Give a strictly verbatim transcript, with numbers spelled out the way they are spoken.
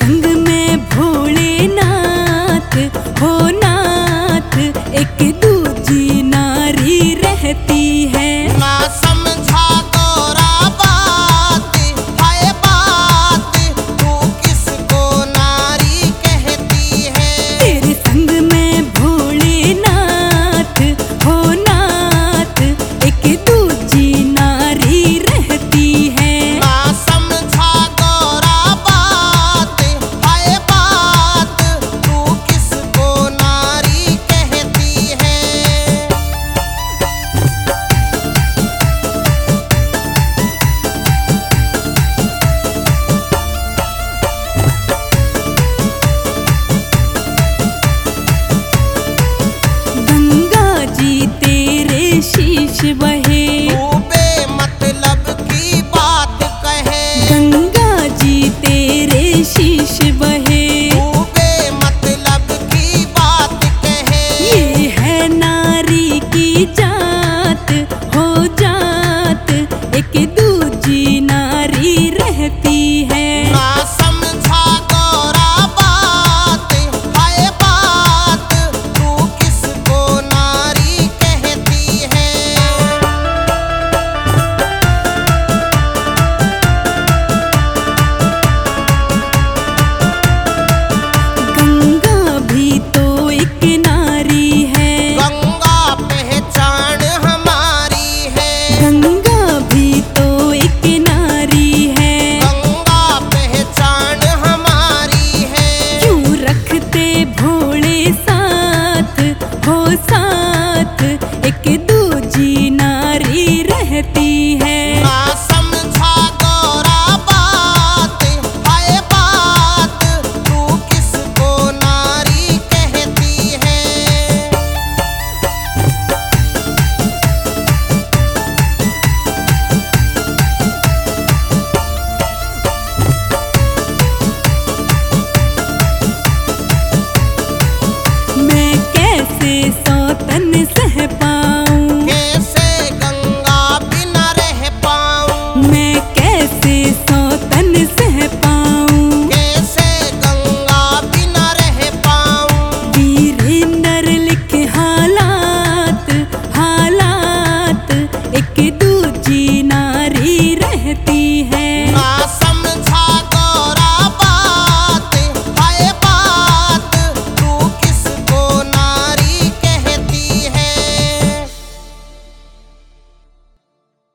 संग में भोलेनाथ हो नाथ, एक दूजी नारी रहती है। ना समझा गौरा बात है बात, तू किसको नारी कहती है। तेरे संग में भोलेनाथ हो नाथ, एक दूजी नारी रहती है। ना समझा गौरा बात है बात, तू किसको नारी कहती है। गंगा जी तेरे शीश बहे, तू बेमतलब की बात कहे। गंगा जी तेरे शीश बहे, तू बेमतलब की बात कहे। ये है नारी की जात हो जात, एक